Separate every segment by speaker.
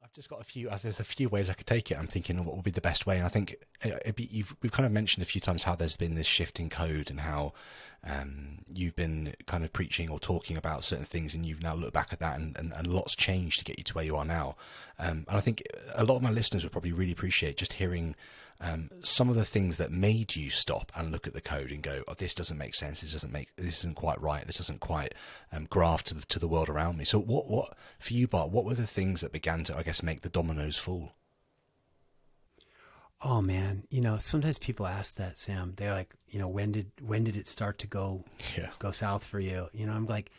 Speaker 1: I've just got a few. There's a few ways I could take it. I'm thinking what would be the best way, and I think we've kind of mentioned a few times how there's been this shift in code and how you've been kind of preaching or talking about certain things, and you've now looked back at that, and lots changed to get you to where you are now. And I think a lot of my listeners would probably really appreciate just hearing some of the things that made you stop and look at the code and go, "Oh, this doesn't make sense. This isn't quite right. This doesn't quite graft to the world around me." So, what for you, Bart? What were the things that began to, I guess, make the dominoes fall?
Speaker 2: Oh man, sometimes people ask that, Sam. They're like, when did it start to go south for you? I'm like,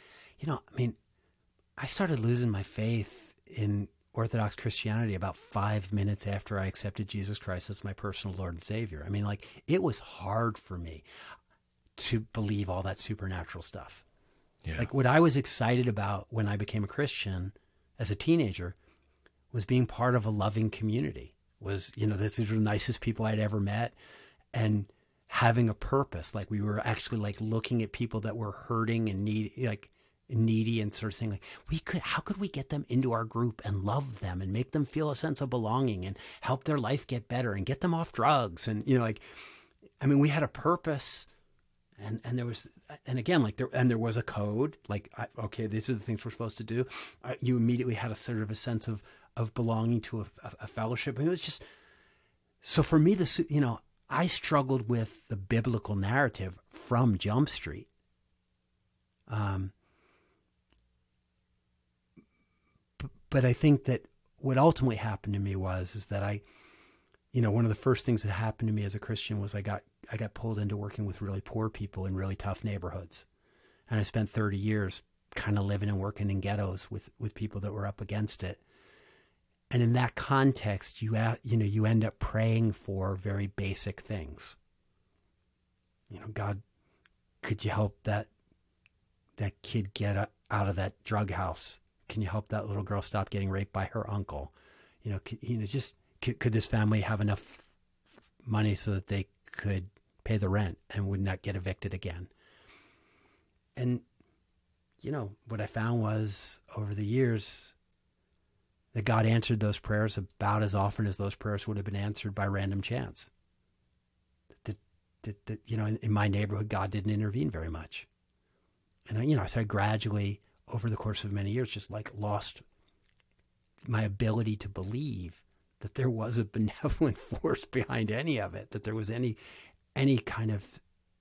Speaker 2: I started losing my faith in Orthodox Christianity about 5 minutes after I accepted Jesus Christ as my personal Lord and Savior. I mean, like, it was hard for me to believe all that supernatural stuff. Yeah. Like, what I was excited about when I became a Christian as a teenager was being part of a loving community. These are the nicest people I'd ever met, and having a purpose. Like, we were actually like looking at people that were hurting and needy and sort of thing. Like, how could we get them into our group and love them and make them feel a sense of belonging and help their life get better and get them off drugs? And, we had a purpose, and there was, and again, like there was a code, like, okay, these are the things we're supposed to do. You immediately had a sort of a sense of belonging to a fellowship. And it was just, so for me, I struggled with the biblical narrative from Jump Street. But I think that what ultimately happened to me is that one of the first things that happened to me as a Christian was I got pulled into working with really poor people in really tough neighborhoods. And I spent 30 years kind of living and working in ghettos with people that were up against it. And in that context, you end up praying for very basic things. God, could you help that kid get out of that drug house? Can you help that little girl stop getting raped by her uncle? Could this family have enough money so that they could pay the rent and would not get evicted again? And, what I found was over the years that God answered those prayers about as often as those prayers would have been answered by random chance. That in my neighborhood, God didn't intervene very much. And, so I gradually, over the course of many years, just like lost my ability to believe that there was a benevolent force behind any of it, that there was any kind of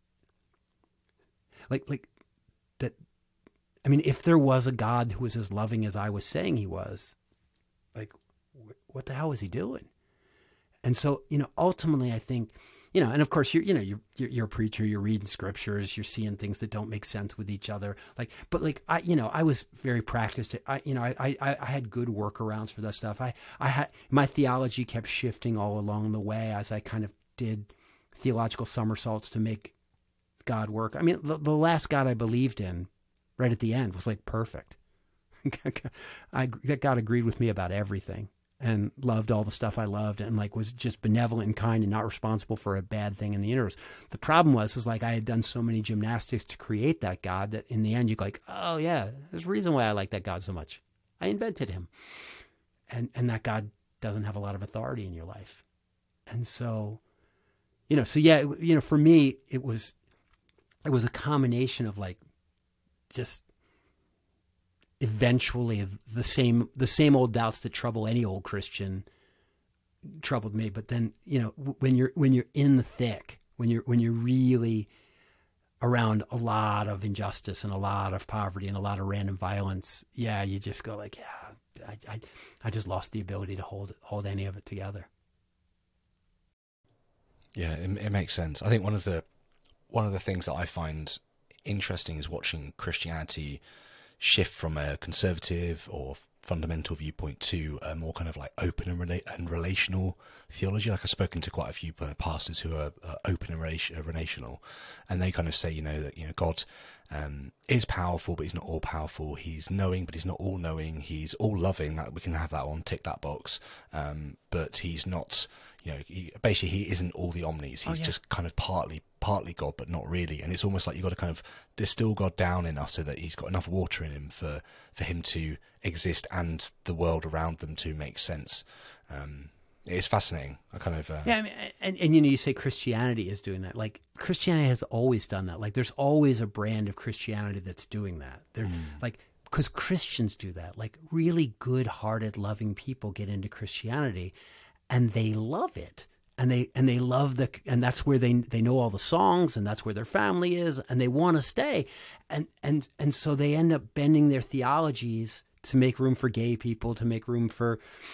Speaker 2: like that. I mean, if there was a God who was as loving as I was saying he was, like, what the hell was he doing? And so, ultimately, I think, and of course, you're a preacher, you're reading scriptures, you're seeing things that don't make sense with each other. I was very practiced. I had good workarounds for that stuff. My theology kept shifting all along the way as I kind of did theological somersaults to make God work. I mean, the last God I believed in, right at the end, was like perfect. God agreed with me about everything and loved all the stuff I loved, and like was just benevolent and kind and not responsible for a bad thing in the universe. The problem was I had done so many gymnastics to create that God that in the end you're like, oh yeah, there's a reason why I like that God so much. I invented him. And that God doesn't have a lot of authority in your life. And so, for me, it was a combination of like just eventually the same old doubts that trouble any old Christian troubled me. But then, when you're in the thick, when you're really around a lot of injustice and a lot of poverty and a lot of random violence, yeah, you just go like, yeah, I just lost the ability to hold any of it together.
Speaker 1: Yeah, it makes sense. I think one of the things that I find interesting is watching Christianity shift from a conservative or fundamental viewpoint to a more kind of like open and relational theology. Like, I've spoken to quite a few pastors who are open and relational, and they kind of say, that God is powerful, but he's not all powerful. He's knowing, but he's not all knowing. He's all loving. That we can have that one, tick that box. but he's not. Basically he isn't all the omnis. He's just kind of partly God, but not really. And it's almost like you've got to kind of distill God down enough so that he's got enough water in him for him to exist and the world around them to make sense. It's fascinating. I kind of
Speaker 2: I mean, and you say Christianity is doing that. Like Christianity has always done that. Like there's always a brand of Christianity that's doing that. Because Christians do that. Like really good-hearted, loving people get into Christianity. And they love it, and they love and that's where they know all the songs, and that's where their family is, and they want to stay, and so they end up bending their theologies to make room for gay people, to make room for,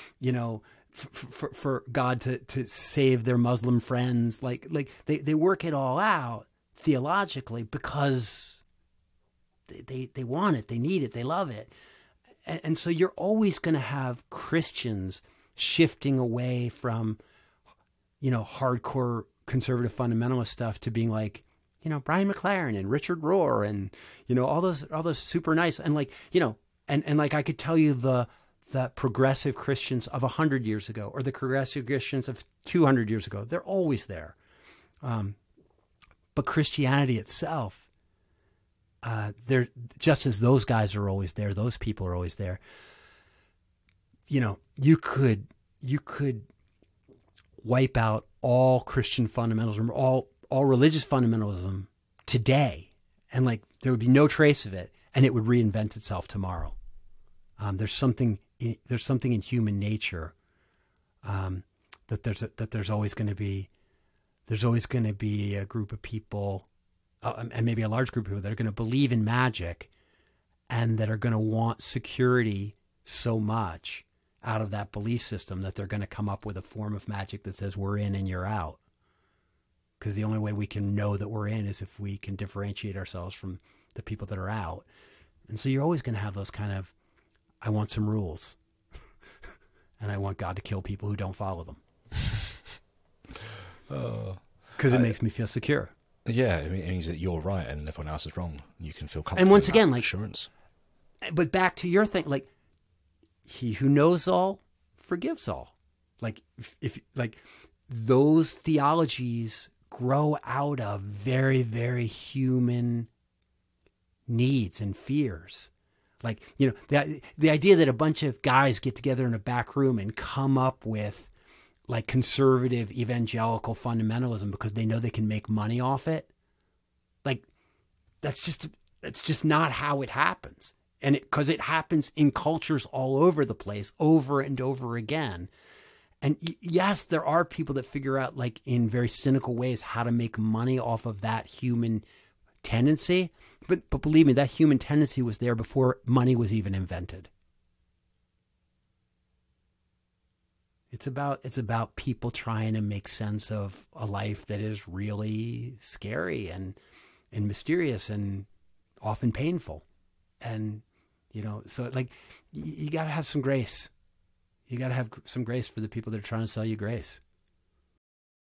Speaker 2: for God to save their Muslim friends. Like they work it all out theologically because they want it, they need it, they love it, and so you're always going to have Christians shifting away from, hardcore conservative fundamentalist stuff to being like, Brian McLaren and Richard Rohr and, all those super nice. And like, and like I could tell you the progressive Christians of 100 years ago or the progressive Christians of 200 years ago, they're always there. But Christianity itself, they're just as those guys are always there, those people are always there. You could wipe out all Christian fundamentalism, all religious fundamentalism today, and like there would be no trace of it, and it would reinvent itself tomorrow. There's something in human nature that there's always going to be a group of people, and maybe a large group of people that are going to believe in magic, and that are going to want security so much out of that belief system that they're going to come up with a form of magic that says we're in and you're out. Because the only way we can know that we're in is if we can differentiate ourselves from the people that are out. And so you're always going to have those kind of, I want some rules. And I want God to kill people who don't follow them. Because it makes me feel secure.
Speaker 1: Yeah, it means that you're right and everyone else is wrong. You can feel comfortable.
Speaker 2: And once again, like
Speaker 1: assurance.
Speaker 2: But back to your thing, like, he who knows all forgives all. Like if those theologies grow out of very, very human needs and fears. Like, the idea that a bunch of guys get together in a back room and come up with like conservative evangelical fundamentalism because they know they can make money off it. Like that's just not how it happens. And because it happens in cultures all over the place, over and over again. And yes, there are people that figure out, like in very cynical ways, how to make money off of that human tendency. But believe me, that human tendency was there before money was even invented. It's about people trying to make sense of a life that is really scary and mysterious and often painful. And, so like you got to have some grace. You got to have some grace for the people that are trying to sell you grace.